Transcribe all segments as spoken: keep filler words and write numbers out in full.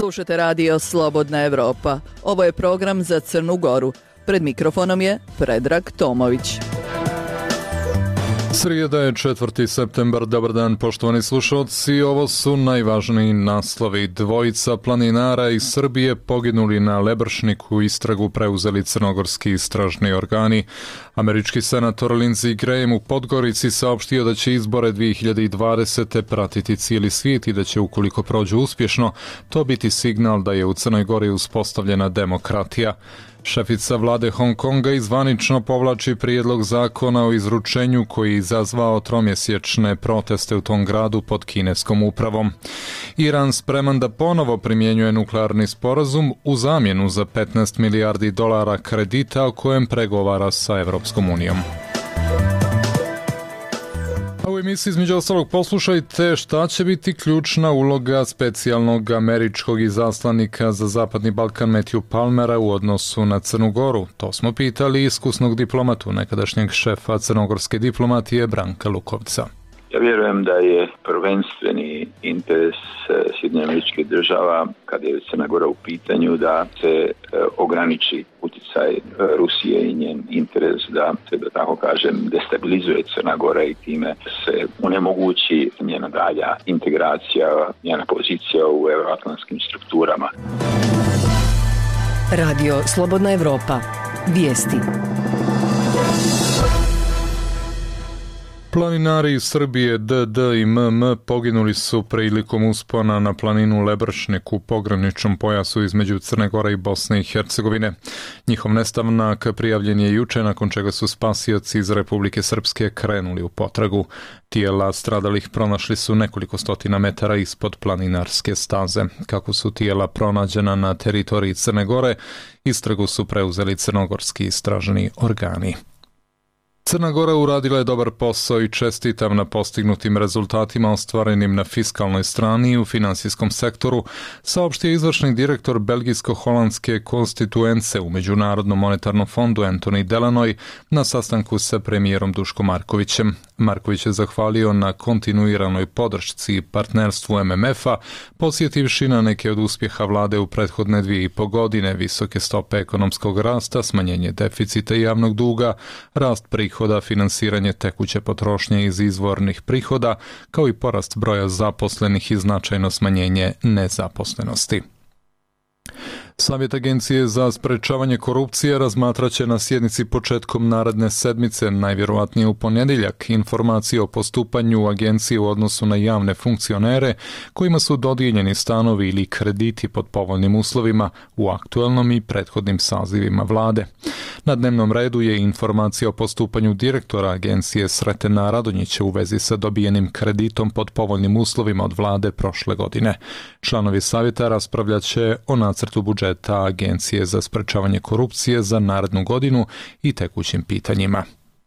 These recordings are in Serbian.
Slušate radio Slobodna Evropa. Ovo je program za Crnu Goru. Pred mikrofonom je Predrag Tomović. Srijeda je četvrti septembar. Dobar dan, poštovani slušalci. Ovo su najvažniji naslovi. Dvojica planinara iz Srbije poginuli na Lebršniku, istragu preuzeli crnogorski istražni organi. Američki senator Lindsey Graham u Podgorici saopštio da će izbore dvije hiljade dvadesete pratiti cijeli svijet i da će, ukoliko prođu uspješno, to biti signal da je u Crnoj Gori uspostavljena demokratija. Šefica vlade Hong Konga izvanično povlači prijedlog zakona o izručenju koji je izazvao tromjesečne proteste u tom gradu pod kineskom upravom. Iran spreman da ponovo primjenjuje nuklearni sporazum u zamjenu za petnaest milijardi dolara kredita o kojem pregovara sa Evropskom unijom. A u emisiji između ostalog poslušajte šta će biti ključna uloga specijalnog američkog izaslanika za Zapadni Balkan Matthew Palmera u odnosu na Crnu Goru. To smo pitali iskusnog diplomatu, nekadašnjeg šefa crnogorske diplomatije Branka Lukovca. Ja vjerujem da je prvenstveni interes Sjedinjenih Američkih Država, kada je Crna Gora u pitanju, da se ograniči utjecaj Rusije i njen interes da se, da tako kažem, destabilizuje Crna Gora i time se onemogući njena dalja integracija, njena pozicija u euroatlantskim strukturama. Radio Slobodna Evropa. Vijesti. Planinari iz Srbije D D i M M poginuli su prilikom uspona na planinu Lebršnik u pograničnom pojasu između Crne Gore i Bosne i Hercegovine. Njihov nestanak prijavljen je juče, nakon čega su spasioci iz Republike Srpske krenuli u potragu. Tijela stradalih pronašli su nekoliko stotina metara ispod planinarske staze. Kako su tijela pronađena na teritoriji Crne Gore, istragu su preuzeli crnogorski istražni organi. Crna Gora uradila je dobar posao i čestitam na postignutim rezultatima ostvarenim na fiskalnoj strani i u finansijskom sektoru, saopštio izvršni direktor belgijsko-holandske konstituence u Međunarodnom monetarnom fondu Anthony Delanoy na sastanku sa premijerom Duškom Markovićem. Marković je zahvalio na kontinuiranoj podršci i partnerstvu M M F-a, posjetivši na neke od uspjeha vlade u prethodne dvije i po godine, visoke stope ekonomskog rasta, smanjenje deficita i javnog duga, rast prihoda, finansiranje tekuće potrošnje iz izvornih prihoda, kao i porast broja zaposlenih i značajno smanjenje nezaposlenosti. Savjet Agencije za sprečavanje korupcije razmatraće na sjednici početkom naredne sedmice, najvjerojatnije u ponedjeljak, informacije o postupanju agencije u odnosu na javne funkcionere kojima su dodijeljeni stanovi ili krediti pod povoljnim uslovima u aktualnom i prethodnim sazivima vlade. Na dnevnom redu je informacija o postupanju direktora agencije Sretena Radonjića u vezi sa dobijenim kreditom pod povoljnim uslovima od vlade prošle godine. Članovi savjeta raspravljat će o nacrtu budžeta Agencije za sprečavanje korupcije za narednu godinu i tekućim pitanjima.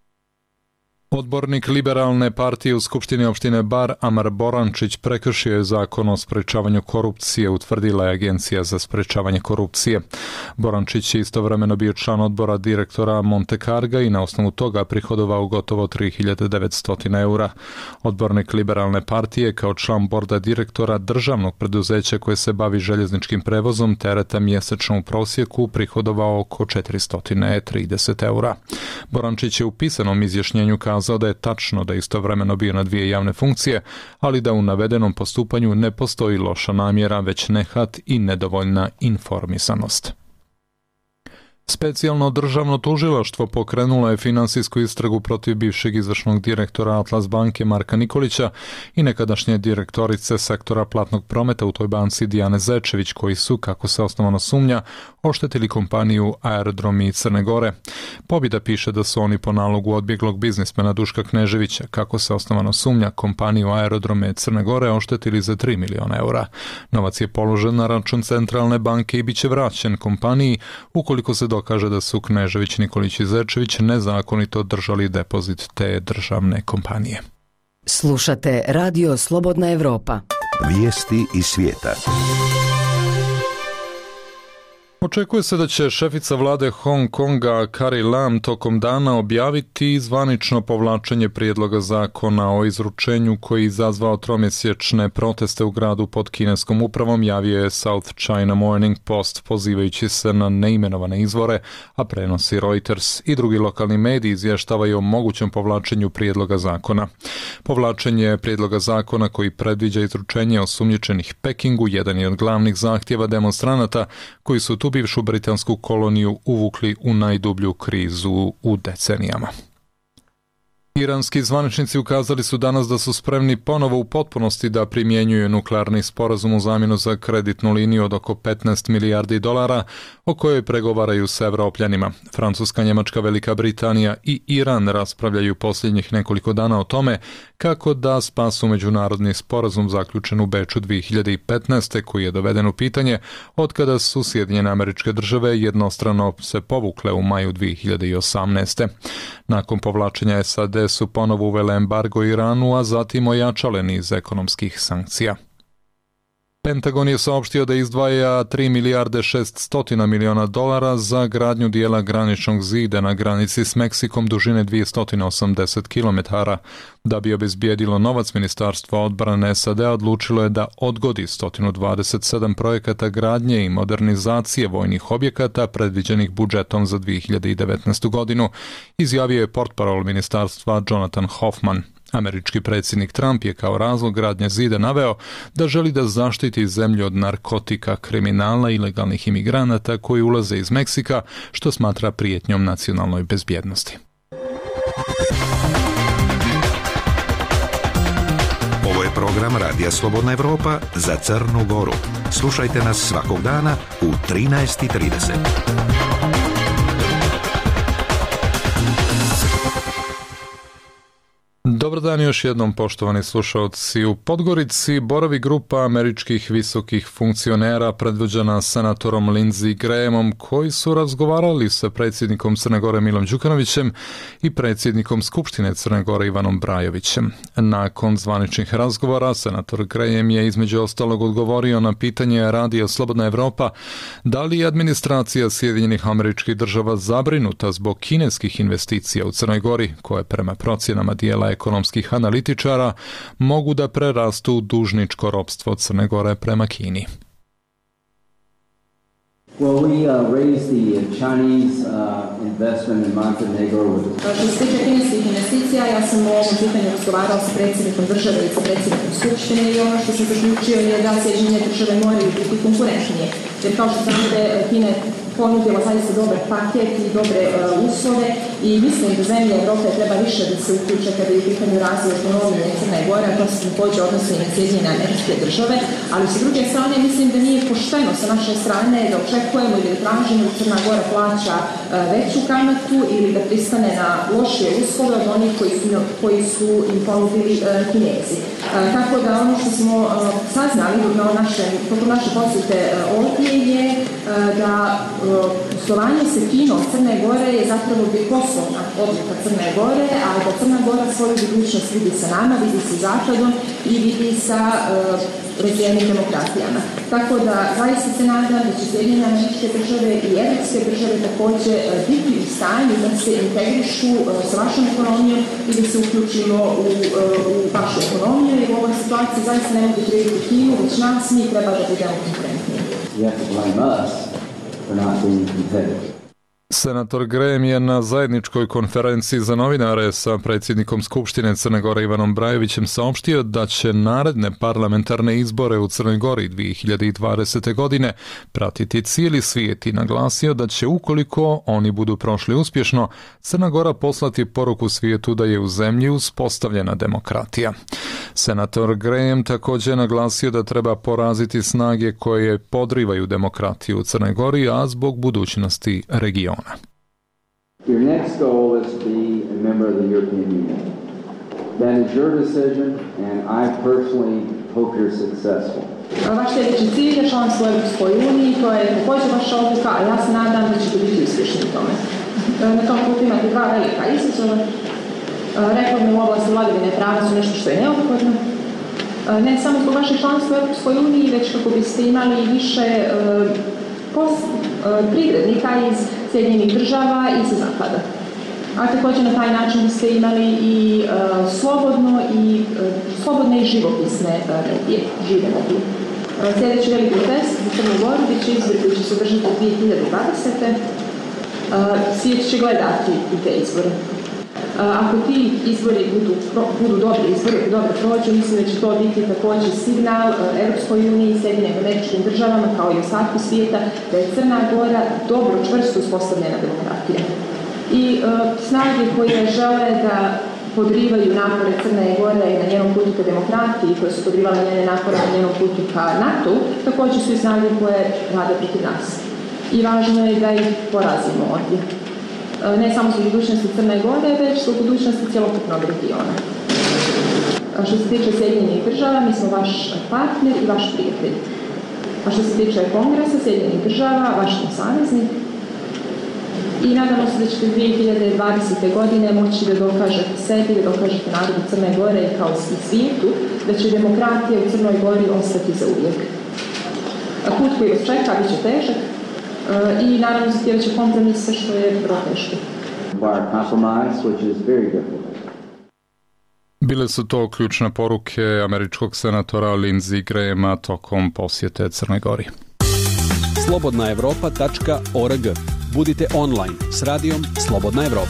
Odbornik Liberalne partije u Skupštini opštine Bar Amar Borančić prekršio je zakon o sprečavanju korupcije, utvrdila je Agencija za sprečavanje korupcije. Borančić je istovremeno bio član odbora direktora Monte Carga i na osnovu toga prihodovao gotovo tri hiljade devetsto eura. Odbornik Liberalne partije kao član borda direktora državnog preduzeća koje se bavi željezničkim prevozom tereta mjesečno u prosjeku prihodovao oko četiristo trideset eura. Borančić je u pisanom izjašnjenju kazao da je tačno da je istovremeno bio na dvije javne funkcije, ali da u navedenom postupanju ne postoji loša namjera, već nehat i nedovoljna informisanost. Specijalno državno tužilaštvo pokrenulo je finansijsku istragu protiv bivšeg izvršnog direktora Atlas banke Marka Nikolića i nekadašnje direktorice sektora platnog prometa u toj banci Dijane Zečević, koji su, kako se osnovano sumnja, oštetili kompaniju Aerodromi Crne Gore. Pobjeda piše da su oni po nalogu odbjeglog biznismena Duška Kneževića, kako se osnovano sumnja, kompaniju Aerodrome Crne Gore oštetili za tri miliona eura. Novac je položen na račun centralne banke i bit će vraćen kompaniji ukoliko se dokaže da su Knežević, Nikolić i Zečević nezakonito držali depozit te državne kompanije. Slušate Radio Slobodna Evropa. Vijesti iz svijeta. Očekuje se da će šefica vlade Hong Konga Carrie Lam tokom dana objaviti zvanično povlačenje prijedloga zakona o izručenju koji je izazvao tromjesečne proteste u gradu pod kineskom upravom, javio je South China Morning Post pozivajući se na neimenovane izvore, a prenosi Reuters i drugi lokalni mediji izvještavaju o mogućem povlačenju prijedloga zakona. Povlačenje prijedloga zakona koji predviđa izručenje osumnjičenih Pekingu jedan je od glavnih zahtjeva demonstranata koji su tu bivšu britansku koloniju uvukli u najdublju krizu u decenijama. Iranski zvaničnici ukazali su danas da su spremni ponovo u potpunosti da primjenjuju nuklearni sporazum u zamjenu za kreditnu liniju od oko petnaest milijardi dolara o kojoj pregovaraju s Evropljanima. Francuska, Njemačka, Velika Britanija i Iran raspravljaju posljednjih nekoliko dana o tome kako da spasu međunarodni sporazum zaključen u Beču dvije hiljade petnaeste koji je doveden u pitanje od kada su Sjedinjene Američke Države jednostrano se povukle u maju dvije hiljade osamnaeste. Nakon povlačenja S A D su ponovo uvele embargo Iranu, a zatim ojačale niz ekonomskih sankcija. Pentagon je saopštio da izdvaja tri milijarde šeststo miliona dolara za gradnju dijela graničnog zida na granici s Meksikom dužine dvjesto osamdeset kilometara. Da bi obezbijedilo novac, Ministarstvo odbrane S A D odlučilo je da odgodi sto dvadeset sedam projekata gradnje i modernizacije vojnih objekata predviđenih budžetom za dvije hiljade devetnaestu godinu, izjavio je portparol ministarstva Jonathan Hoffman. Američki predsjednik Trump je kao razlog gradnje zida naveo da želi da zaštiti zemlju od narkotika, kriminala i ilegalnih imigranata koji ulaze iz Meksika, što smatra prijetnjom nacionalnoj bezbjednosti. Ovo je program Radija Slobodna Evropa za Crnu Goru. Slušajte nas svakog dana u trinaest i trideset. Dobar dan još jednom, poštovani slušalci. U Podgorici boravi grupa američkih visokih funkcionera predvođena senatorom Lindsey Grahamom koji su razgovarali sa predsjednikom Crne Gore Milom Đukanovićem i predsjednikom Skupštine Crne Gore Ivanom Brajovićem. Nakon zvaničnih razgovora senator Graham je između ostalog odgovorio na pitanje Radija Slobodna Evropa da li je administracija Sjedinjenih Američkih Država zabrinuta zbog kineskih investicija u Crnoj Gori koje prema procjenama dijela ekonomskih analitičara mogu da prerastu u dužničko ropstvo Crne Gore prema Kini. Well, we uh, raised the Chinese uh, investment in Montenegro with... Što se tiče kineskih investicija, ja sam o ovom pitanju razgovarao sa predsjednikom države i sa predsjednikom Skupštine i ono što sam zaključio je da Sjedinjene Države moraju biti konkurentnije. Jer kao što znamo da je Kina ponudila zaista dobar paket i dobre uh, uslove i mislim da zemlje Evrope treba više da se uključe kada je u pitanju razvoja ekonomije Crne Gore, a to se također odnosi i na Sjedinjene Američke Države, ali sa druge strane mislim da nije pošteno sa naše strane da očekujemo ili da tražimo da Crna Gora plaća uh, veću kamatu ili da pristane na lošije uslove od onih koji su, koji su im ponudili uh, Kinezi. Uh, tako da ono što smo uh, saznali na našem, tokom naše posjete uh, ovdje je uh, da poslovanje sa Kinom Crne Gore je zapravo bi poslovna odluka Crne Gore, a da Crna Gora svoju budućnost vidi sa nama, vidi sa Zapadom i vidi sa uh, razvijenim demokratijama. Tako da zaista se nadam da će Sjedinjene Američke Države i Evropske države također uh, biti u stanju da se integrišu uh, sa vašom ekonomijom i da se uključimo u, uh, u vašu ekonomiju, jer u ovoj situaciji zaista ne mogu kriviti Kinu, već nas, mi treba da budemo konkurentniji. You have to blame us for not being competitive. Senator Graham je na zajedničkoj konferenciji za novinare sa predsjednikom Skupštine Crne Gore Ivanom Brajovićem saopštio da će naredne parlamentarne izbore u Crnoj Gori dvije hiljade dvadesete. godine pratiti cijeli svijet i naglasio da će ukoliko oni budu prošli uspješno, Crna Gora poslati poruku svijetu da je u zemlji uspostavljena demokratija. Senator Graham također naglasio da treba poraziti snage koje podrivaju demokratiju u Crnoj Gori, a zbog budućnosti regiona. Your next goal is to be a member of the European Union. That is your decision, and I personally hope you're successful. Vaš sljedeći cilj je članstvo u Europskoj uniji, to je također vaša odluka, a ja se nadam da ćete biti uspješni u tome. Na tom putu imate dva velika izazova. Reforme u oblasti vladavine prava su nešto što je neophodno. Ne samo zbog vašeg članstva u Europskoj uniji, već kako biste imali više privrednika iz Sjedinjenih država i sa zapada. A također na taj način biste imali i uh, slobodno i uh, slobodne i živopisne uh, medije, žive medije. Uh, sljedeći veliki test za Crnu Goru bit će izbori koji će se održati dvije hiljade dvadesete. Uh, svijet će gledati u te izbore. Uh, ako ti izbori budu, pro, budu dobri izbori, dobro prođu, mislim da će to biti također signal uh, Europskoj uniji i Sjedinjenim Američkim državama kao i ostatku svijeta da je Crna Gora dobro, čvrsto uspostavljena demokratija. I uh, snage koje žele da podrivaju napore Crne Gore i na njenom putu ka demokratiji, koje su podrivale njene napore na njenom putu ka NATO, također su i snage koje rade protiv nas. I važno je da ih porazimo ovdje. Uh, ne samo zbog budućnosti Crne Gore, već zbog budućnosti cjelokupnog regiona. Uh, što se tiče Sjedinjenih država, mi smo vaš partner i vaš prijatelj. A što se tiče Kongresa Sjedinjenih država, vaš smo saveznik. I nadamo se da ćete dvije hiljade dvadesete. godine moći da dokažete sebi, da dokažete narodu Crne Gore i kao i svijetu, da će demokratija u Crnoj Gori ostati za uvijek. Put koji vas čeka bit će težak i naravno zahtjevat će kompromise što je vrlo teško. Bile su to ključne poruke američkog senatora Lindsey Grahama tokom posjete Crnoj Gori. slobodna evropa tačka org. Budite online s radijom Slobodna Evropa.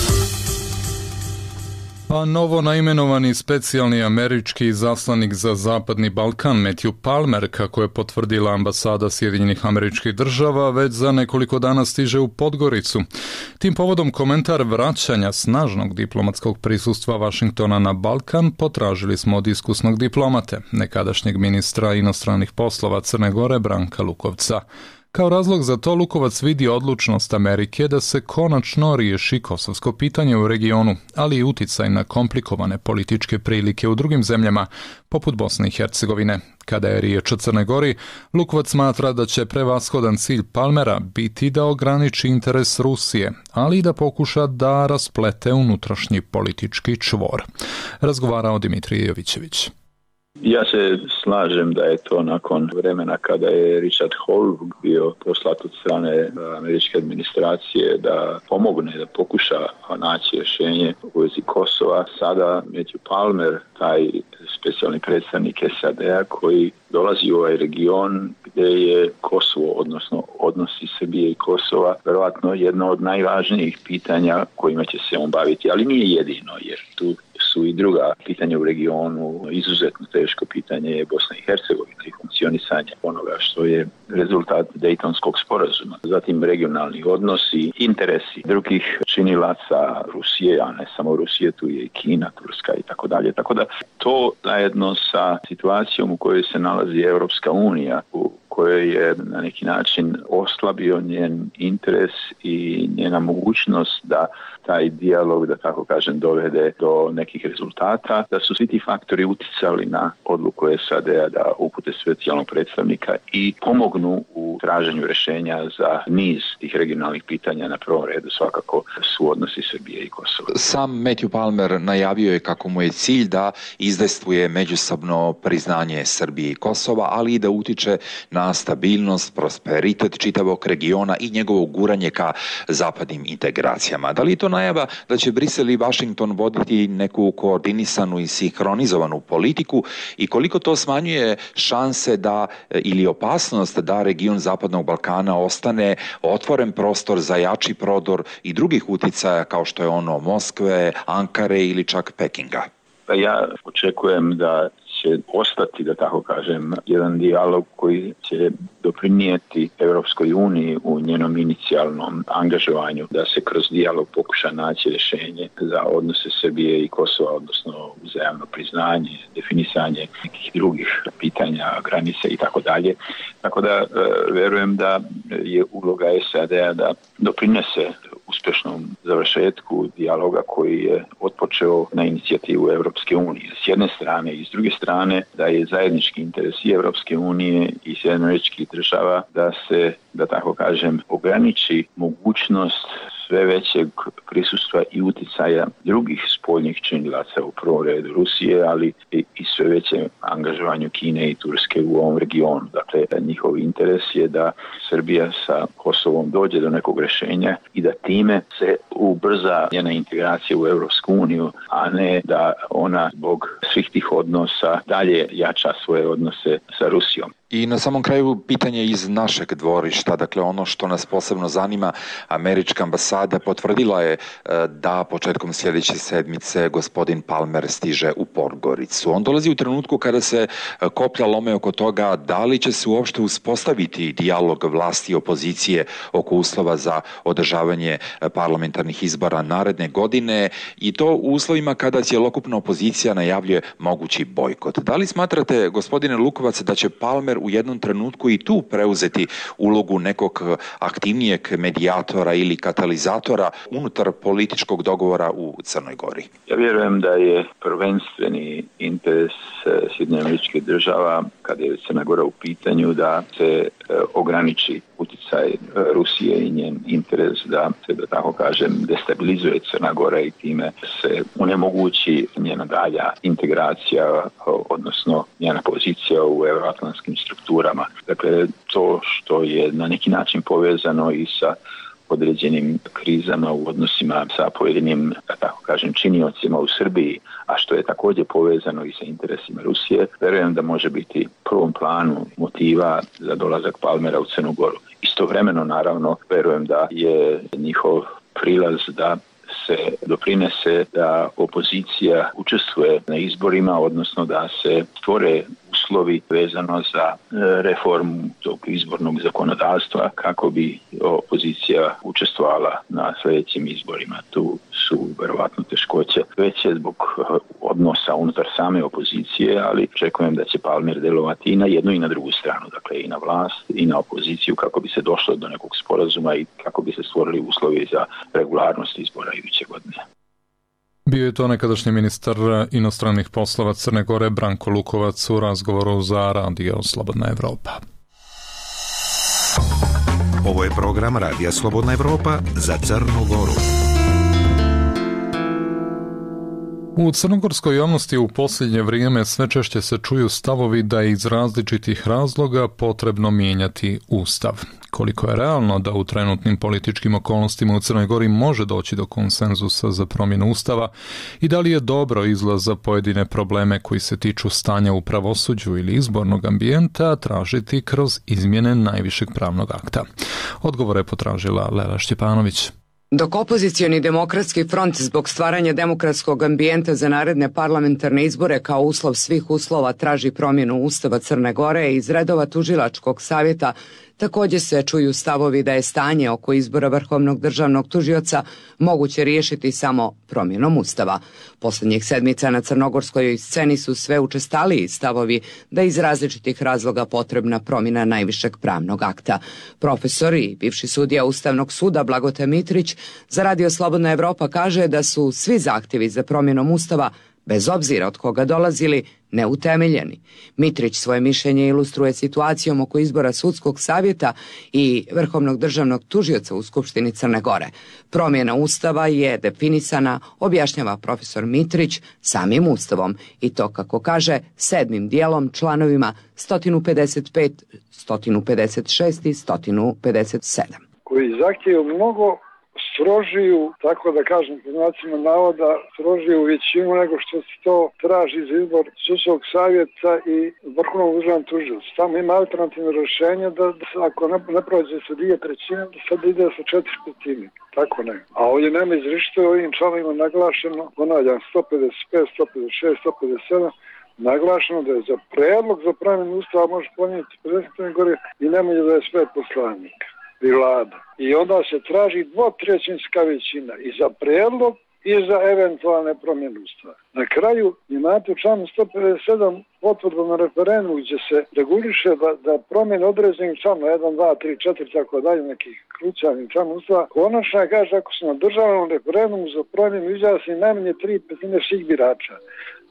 A novo naimenovani specijalni američki izaslanik za Zapadni Balkan Matthew Palmer, kako je potvrdila ambasada Sjedinjenih Američkih Država, već za nekoliko dana stiže u Podgoricu. Tim povodom komentar vraćanja snažnog diplomatskog prisustva Vašingtona na Balkan potražili smo od iskusnog diplomate, nekadašnjeg ministra inostranih poslova Crne Gore Branka Lukovca. Kao razlog za to Lukovac vidi odlučnost Amerike da se konačno riješi kosovsko pitanje u regionu, ali i uticaj na komplikovane političke prilike u drugim zemljama, poput Bosne i Hercegovine. Kada je riječ o Crnoj Gori, Lukovac smatra da će prevashodan cilj Palmera biti da ograniči interes Rusije, ali i da pokuša da rasplete unutrašnji politički čvor. Razgovarao Dimitrije Jovićević. Ja se slažem da je to nakon vremena kada je Richard Holbrooke bio poslat od strane američke administracije da pomogne, da pokuša naći rješenje u vezi Kosova. Sada Matthew Palmer, taj specijalni predstavnik S A D-a koji dolazi u ovaj region gdje je Kosovo, odnosno odnosi Srbije i Kosova, verovatno jedno od najvažnijih pitanja kojima će se on baviti, ali nije jedino, jer tu su i druga pitanja u regionu. Izuzetno teško pitanje je Bosna i Hercegovina i funkcionisanje onoga što je rezultat Dejtonskog sporazuma. Zatim regionalni odnosi, interesi drugih činilaca Rusije, a ne samo Rusije, tu je i Kina, Turska i tako dalje. Tako da to zajedno sa situacijom u kojoj se nalazi Europska unija, u kojoj je na neki način oslabio njen interes i njena mogućnost da taj dijalog, da tako kažem, dovede do nekih rezultata, da su svi ti faktori uticali na odluku S A D-a da upute specijalnog predstavnika i pomognu u traženju rješenja za niz tih regionalnih pitanja, na prvom redu svakako su odnosi Srbije i Kosova. Sam Matthew Palmer najavio je kako mu je cilj da izdejstvuje međusobno priznanje Srbije i Kosova, ali i da utiče na stabilnost, prosperitet čitavog regiona i njegovo guranje ka zapadnim integracijama. Da li to najava da će Brisel i Washington voditi neku koordinisanu i sinhronizovanu politiku i koliko to smanjuje šanse da ili opasnost da region Zapadnog Balkana ostane otvoren prostor za jači prodor i drugih uticaja kao što je ono Moskve, Ankare ili čak Pekinga? Pa ja očekujem da će ostati, da tako kažem, jedan dijalog koji će doprinijeti Europskoj uniji u njenom inicijalnom angažovanju da se kroz dijalog pokuša naći rješenje za odnose Srbije i Kosova, odnosno uzajamno priznanje, definisanje nekih drugih pitanja, granice i tako dalje. Tako da e, verujem da je uloga S A D-a da doprinese uspješnom završetku dijaloga koji je otpočeo na inicijativu Europske unije. S jedne strane i s druge strane da je zajednički interes i Europske unije i Sjedinjenih Američkih Država da se, da tako kažem, ograniči mogućnost sve većeg prisustva i uticaja drugih spoljnih činilaca, u prvom redu Rusije, ali i, i sve veće angažovanju Kine i Turske u ovom regionu. Dakle, njihov interes je da Srbija sa Kosovom dođe do nekog rješenja i da time se ubrza njena integracija u Europsku uniju, a ne da ona zbog svih tih odnosa dalje jača svoje odnose sa Rusijom. I na samom kraju pitanje iz našeg dvorišta, dakle ono što nas posebno zanima, američka ambasada potvrdila je da početkom sljedeće sedmice gospodin Palmer stiže u Podgoricu. On dolazi u trenutku kada se koplja lome oko toga da li će se uopšte uspostaviti dijalog vlasti i opozicije oko uslova za održavanje parlamentarnih izbora naredne godine, i to u uslovima kada cjelokupna opozicija najavljuje mogući bojkot. Da li smatrate, gospodine Lukovac, da će Palmer u jednom trenutku i tu preuzeti ulogu nekog aktivnijeg medijatora ili katalizatora unutar političkog dogovora u Crnoj Gori? Ja vjerujem da je prvenstveni interes Sjedinjenih Američkih Država, kada je Crna Gora u pitanju, da se ograniči utjecaj Rusije i njen interes da se, da tako kažem, destabilizuje Crna Gora i time se onemogući njena dalja integracija, odnosno njena pozicija u euroatlantskim strukturama. Dakle, to što je na neki način povezano i sa određenim krizama u odnosima sa pojedinim, da tako kažem, činiocima u Srbiji, a što je također povezano i sa interesima Rusije, vjerujem da može biti prvom planu motiva za dolazak Palmera u Crnu Goru. Istovremeno, naravno, vjerujem da je njihov prilaz da se doprinese da opozicija učestvuje na izborima, odnosno da se stvore uslovi vezano za reformu tog izbornog zakonodavstva kako bi opozicija učestvovala na sljedećim izborima. Tu su verovatno teškoće veće zbog odnosa unutar same opozicije, ali očekujem da će Palmer delovati i na jednu i na drugu stranu, dakle i na vlast i na opoziciju, kako bi se došlo do nekog sporazuma i kako bi se stvorili uslovi za regularnost izbora iduće godine. Bio je to nekadašnji ministar inostranih poslova Crne Gore Branko Lukovac u razgovoru za Radio Slobodna Evropa. Ovo je program Radija Slobodna Evropa za Crnu Goru. U crnogorskoj javnosti u posljednje vrijeme sve češće se čuju stavovi da je iz različitih razloga potrebno mijenjati Ustav. Koliko je realno da u trenutnim političkim okolnostima u Crnoj Gori može doći do konsenzusa za promjenu Ustava i da li je dobro izlaz za pojedine probleme koji se tiču stanja u pravosuđu ili izbornog ambijenta tražiti kroz izmjene najvišeg pravnog akta? Odgovore je potražila Lela Šćepanović. Dok opozicioni demokratski front zbog stvaranja demokratskog ambijenta za naredne parlamentarne izbore kao uslov svih uslova traži promjenu Ustava Crne Gore, iz redova tužilačkog savjeta također se čuju stavovi da je stanje oko izbora vrhovnog državnog tužioca moguće riješiti samo promjenom Ustava. Posljednjih sedmica na crnogorskoj sceni su sve učestaliji stavovi da iz različitih razloga potrebna promjena najvišeg pravnog akta. Profesor i bivši sudija Ustavnog suda Blagote Mitrić za Radio Slobodna Evropa kaže da su svi zahtjevi za promjenom Ustava, bez obzira od koga dolazili, neutemeljeni. Mitrić svoje mišljenje ilustruje situacijom oko izbora sudskog savjeta i vrhovnog državnog tužioca u Skupštini Crne Gore. Promjena Ustava je definisana, objašnjava profesor Mitrić, samim Ustavom, i to, kako kaže, sedmim dijelom, članovima sto pedeset pet, sto pedeset šest i sto pedeset sedam. Koji zahtijevaju mnogo strožiju, tako da kažem po znacima navoda, strožiju većinu nego što se to traži za izbor sudskog savjeta i vrhovnog državnog tužioca. Tamo ima alternativno rješenje da, da ako ne, ne prođe sa dvije trećine, da sad ide sa četiri petine. Tako ne. A ovdje nema izričito ovim članovima naglašeno, ponavljam, sto pedeset pet, sto pedeset šest, sto pedeset sedam, naglašeno da je za predlog za promjenu Ustava može podnijeti predsjednik gore i najmanje dvadeset pet poslanika i vlada. I onda se traži dvotrećinska većina i za predlog i za eventualne promjene Ustava. Na kraju imate u članu sto pedeset sedam potvrdu na referendumu gdje se reguliše da, da promjene određenih članova jedan, dva, tri, četiri, tako dalje, nekih krucijalnih članova Ustava. Konačno kaže, ako se na državnom referendumu za promjenu izjasni najmanje tri petine svih birača,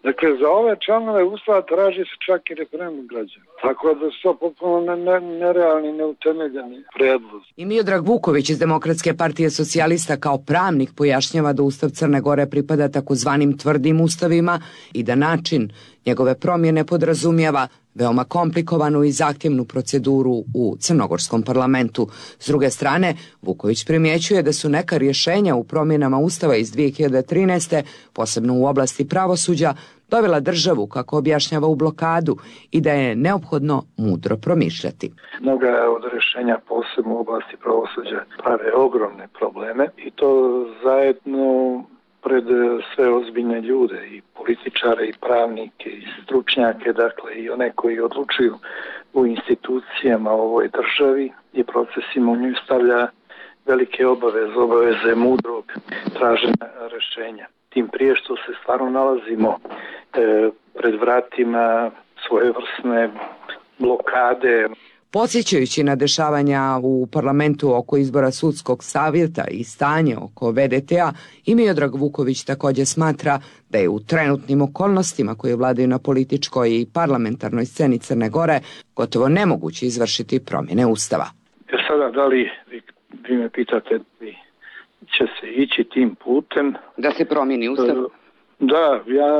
Dakle, za ove članove Ustava traži se čak i referendum građana. Tako da su to potpuno ne, nerealni, neutemeljeni predlozi. I Miodrag Vuković iz Demokratske partije socijalista kao pravnik pojašnjava da Ustav Crne Gore pripada takozvanim tvrdim ustavima i da način njegove promjene podrazumijeva veoma komplikovanu i zahtjevnu proceduru u crnogorskom parlamentu. S druge strane, Vuković primjećuje da su neka rješenja u promjenama Ustava iz dvije hiljade trinaeste, posebno u oblasti pravosuđa, dovela državu, kako objašnjava, u blokadu i da je neophodno mudro promišljati. Mnoga od rješenja, posebno u oblasti pravosuđa, prave ogromne probleme i to zajedno pred sve ozbiljne ljude, i političare, i pravnike, i stručnjake, dakle i one koji odlučuju u institucijama u ovoj državi i procesima, u nju stavlja velike obaveze, obaveze mudrog traženja rješenja. Tim prije što se stvarno nalazimo e, pred vratima svojevrsne blokade. Podsjećajući na dešavanja u parlamentu oko izbora sudskog savjeta i stanje oko ve de te-a, i Miodrag Vuković također smatra da je u trenutnim okolnostima koje vladaju na političkoj i parlamentarnoj sceni Crne Gore gotovo nemoguće izvršiti promjene Ustava. Jer sada, da li vi, vi me pitate da će se ići tim putem? Da se promijeni Ustav? Da, ja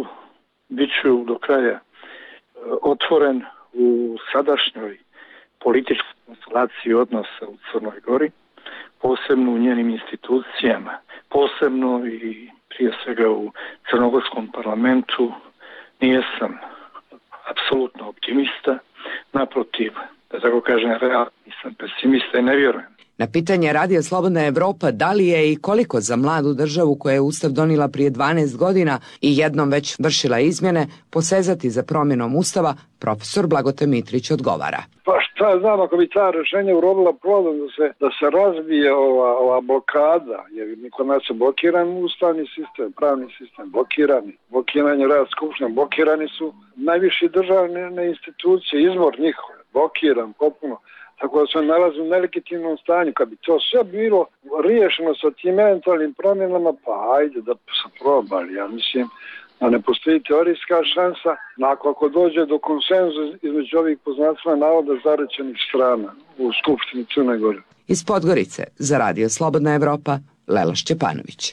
bit ću do kraja otvoren u sadašnjoj političkoj konstelaciji odnosa u Crnoj Gori, posebno u njenim institucijama, posebno i prije svega u crnogorskom parlamentu. Nijesam apsolutno optimista, naprotiv, da tako kažem, realno nisam pesimista i ne vjerujem. Na pitanje Radija Slobodna Evropa da li je i koliko za mladu državu koja je Ustav donijela prije dvanaest godina i jednom već vršila izmjene, posezati za promjenom Ustava, profesor Blagote Mitrić odgovara. Pa šta znam, ako bi ta rješenja urobila plodom da se, da se razbije ova, ova blokada, jer kod nas je blokiran ustavni sistem, pravni sistem, blokirani, blokiranje rad skupština, blokirani su najviši državne institucije, izbor njihov, blokiran potpuno. Tako da se nalazi u nelegitimnom stanju. Kad bi to sve bilo riješeno sa tim eventualnim promjenama, pa ajde da se probali. Ja mislim da ne postoji teorijska šansa, nakon ako dođe do konsenzusa između ovih po znacima navoda zarečenih strana u Skupštini Crne Gore. Iz Podgorice za Radio Slobodna Evropa, Lela Šćepanović.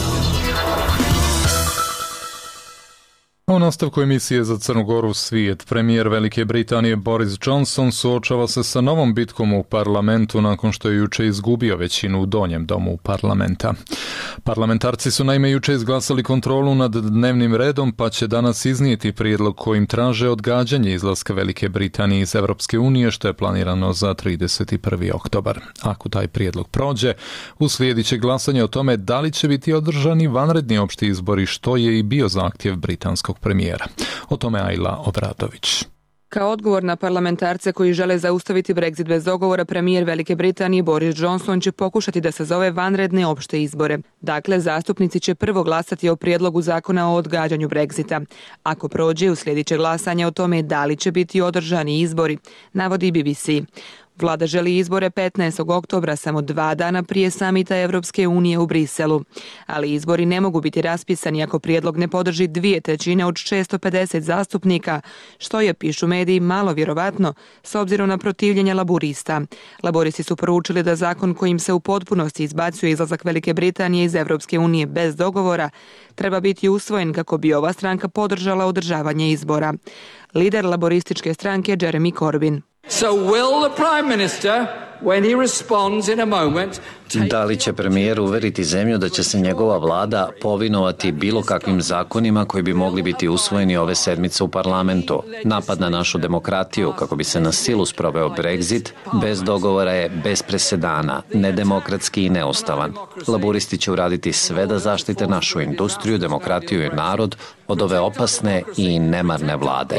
U nastavku emisije za Crnu Goru Svijet, premijer Velike Britanije Boris Johnson suočava se sa novom bitkom u parlamentu nakon što je juče izgubio većinu u donjem domu parlamenta. Parlamentarci su naime juče izglasali kontrolu nad dnevnim redom, pa će danas iznijeti prijedlog kojim traže odgađanje izlaska Velike Britanije iz Europske unije, što je planirano za trideset prvi oktobar. Ako taj prijedlog prođe, uslijedit će glasanje o tome da li će biti održani vanredni opšti izbori, što je i bio zahtjev britanskog premijera. O tome Ajla Obradović. Kao odgovor na parlamentarce koji žele zaustaviti Brexit bez dogovora, premijer Velike Britanije Boris Johnson će pokušati da sazove vanredne opšte izbore. Dakle, zastupnici će prvo glasati o prijedlogu zakona o odgađanju Brexita. Ako prođe, uslijedit će glasanje o tome da li će biti održani izbori, navodi B B C. Vlada želi izbore petnaestog oktobra, samo dva dana prije samita Evropske unije u Briselu. Ali izbori ne mogu biti raspisani ako prijedlog ne podrži dvije trećine od šesto pedeset zastupnika, što je, pišu mediji, malo vjerovatno s obzirom na protivljenje laburista. Laboristi su poručili da zakon kojim se u potpunosti izbacuje izlazak Velike Britanije iz Evropske unije bez dogovora treba biti usvojen kako bi ova stranka podržala održavanje izbora. Lider laborističke stranke Jeremy Corbyn. So will the Prime Minister, when he responds in a moment, da li će premijer uveriti zemlju da će se njegova vlada povinovati bilo kakvim zakonima koji bi mogli biti usvojeni ove sedmice u parlamentu? Napad na našu demokratiju kako bi se na silu sproveo Brexit bez dogovora je bez presedana, nedemokratski i neustavan. Laburisti će uraditi sve da zaštite našu industriju, demokratiju i narod od ove opasne i nemarne vlade.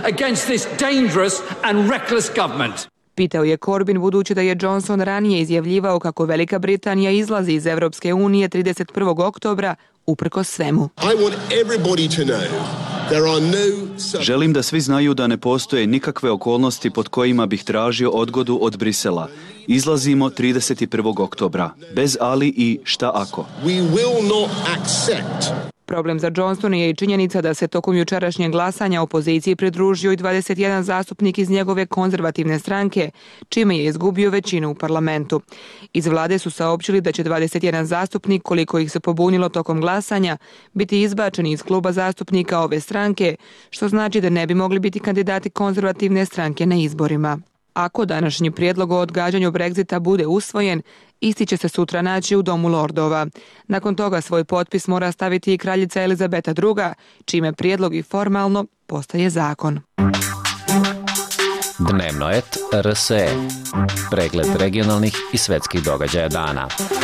Pitao je Corbyn, budući da je Johnson ranije izjavljivao kako Velika Britanija izlazi iz Evropske unije trideset prvog oktobra uprkos svemu. Želim da svi znaju da ne postoje nikakve okolnosti pod kojima bih tražio odgodu od Brisela. Izlazimo trideset prvog oktobra, bez ali i šta ako. Problem za Johnsona je i činjenica da se tokom jučerašnjeg glasanja opoziciji pridružio i dvadeset jedan zastupnik iz njegove konzervativne stranke, čime je izgubio većinu u parlamentu. Iz vlade su saopćili da će dvadeset jedan zastupnik, koliko ih se pobunilo tokom glasanja, biti izbačeni iz kluba zastupnika ove stranke, što znači da ne bi mogli biti kandidati konzervativne stranke na izborima. Ako današnji prijedlog o odgađanju Brexita bude usvojen, isti će se sutra naći u Domu lordova. Nakon toga svoj potpis mora staviti i kraljica Elizabeta druga, čime prijedlog i formalno postaje zakon. Dnevnoet R S E. Pregled regionalnih i svetskih događaja dana.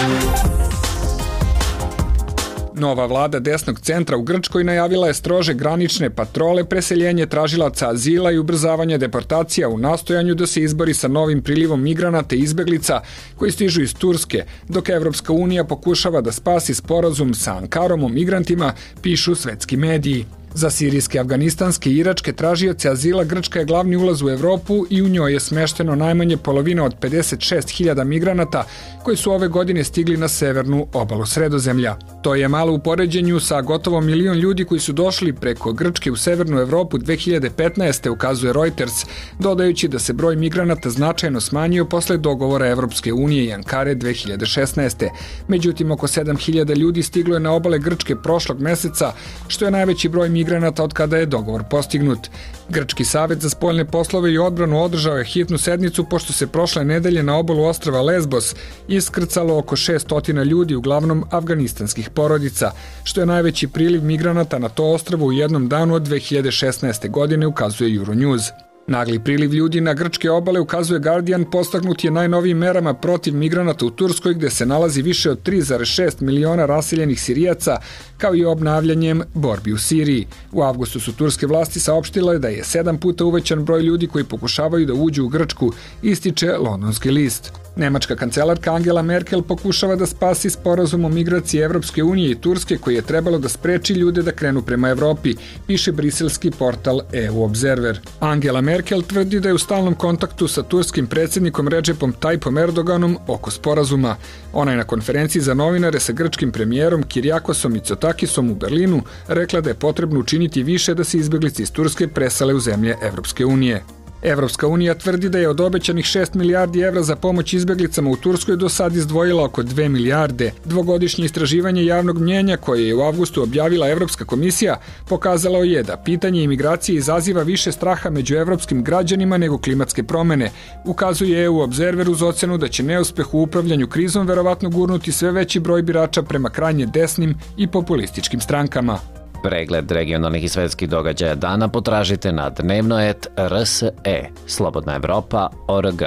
Nova vlada desnog centra u Grčkoj najavila je strože granične patrole, preseljenje tražilaca azila i ubrzavanje deportacija u nastojanju da se izbori sa novim prilivom migranata i izbeglica koji stižu iz Turske, dok Evropska unija pokušava da spasi sporazum sa Ankarom o migrantima, pišu svetski mediji. Za sirijske, afganistanske i iračke tražioce azila Grčka je glavni ulaz u Evropu i u njoj je smešteno najmanje polovina od pedeset šest hiljada migranata koji su ove godine stigli na severnu obalu Sredozemlja. To je malo u poređenju sa gotovo milion ljudi koji su došli preko Grčke u severnu Evropu dve hiljade petnaeste, ukazuje Reuters, dodajući da se broj migranata značajno smanjio posle dogovora Evropske unije i Ankare dve hiljade šesnaeste. Međutim, oko sedam hiljada ljudi stiglo je na obale Grčke prošlog meseca, što je najveći broj migranata migranata od kada je dogovor postignut. Grčki savet za spoljne poslove i odbranu održao je hitnu sednicu pošto se prošle nedelje na obalu ostrva Lesbos iskrcalo oko šessto ljudi, uglavnom afganistanskih porodica, što je najveći priliv migranata na to ostrvo u jednom danu od dve hiljade šesnaeste. godine, ukazuje Euronews. Nagli priliv ljudi na grčke obale, ukazuje Guardian, postagnut je najnovijim merama protiv migranata u Turskoj, gde se nalazi više od tri zarez šest miliona raseljenih Sirijaca, kao i obnavljanjem borbi u Siriji. U avgustu su turske vlasti saopštile da je sedam puta uvećan broj ljudi koji pokušavaju da uđu u Grčku, ističe londonski list. Nemačka kancelarka Angela Merkel pokušava da spasi sporazum o migraciji Evropske unije i Turske koji je trebalo da spreči ljude da krenu prema Evropi, piše briselski portal E U Observer. Angela Merkel tvrdi da je u stalnom kontaktu sa turskim predsjednikom Recepom Tayyipom Erdoganom oko sporazuma. Ona je na konferenciji za novinare sa grčkim premijerom Kiriakosom Mitsotakisom u Berlinu rekla da je potrebno učiniti više da se izbeglice iz Turske presele u zemlje Evropske unije. Evropska unija tvrdi da je od obećanih šest milijardi evra za pomoć izbeglicama u Turskoj do sad izdvojila oko dve milijarde. Dvogodišnje istraživanje javnog mnjenja koje je u avgustu objavila Evropska komisija pokazalo je da pitanje imigracije izaziva više straha među evropskim građanima nego klimatske promene. Ukazuje E U Observer uz ocenu da će neuspeh u upravljanju krizom verovatno gurnuti sve veći broj birača prema krajnje desnim i populističkim strankama. Pregled regionalnih i svetskih događaja dana potražite na dnevnoet R S E, Slobodna Evropa, O R G.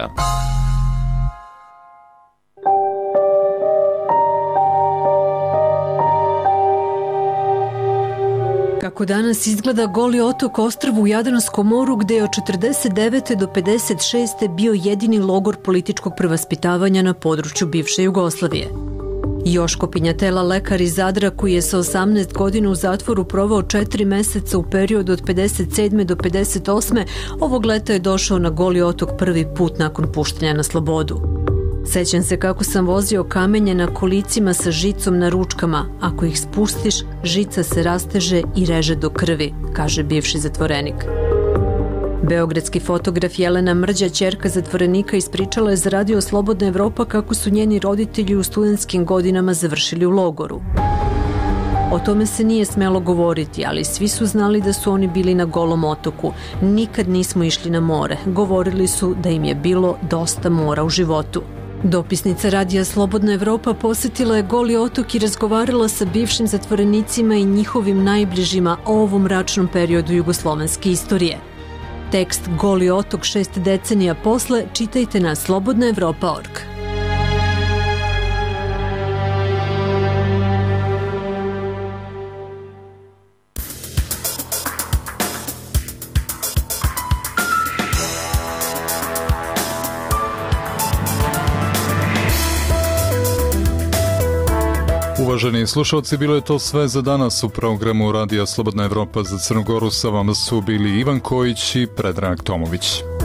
Kako danas izgleda Goli otok ostrvo u Jadranskom moru gde je od četrdeset devete do pedeset šeste bio jedini logor političkog prevaspitavanja na području bivše Jugoslavije. Joško Pinjatela, lekar iz Zadra koji je sa osamnaest godina u zatvoru provao četiri meseca u periodu od pedeset sedme do pedeset osme, ovog leta je došao na Goli otok prvi put nakon puštanja na slobodu. Sećam se kako sam vozio kamenje na kolicima sa žicom na ručkama. Ako ih spustiš, žica se rasteže i reže do krvi, kaže bivši zatvorenik. Beogradski fotograf Jelena Mrđa, ćerka zatvorenika, ispričala je za Radio Slobodna Evropa kako su njeni roditelji u studentskim godinama završili u logoru. O tome se nije smelo govoriti, ali svi su znali da su oni bili na Golom otoku. Nikad nismo išli na more. Govorili su da im je bilo dosta mora u životu. Dopisnica Radija Slobodna Evropa posetila je Goli otok i razgovarala sa bivšim zatvorenicima i njihovim najbližima o ovom mračnom periodu jugoslovenske istorije. Tekst Goli otok šest decenija posle čitajte na slobodna evropa tačka org. Uvaženi slušalci, bilo je to sve za danas u programu Radija Slobodna Evropa za Crnu Goru. Sa vama su bili Ivan Kojić i Predrag Tomović.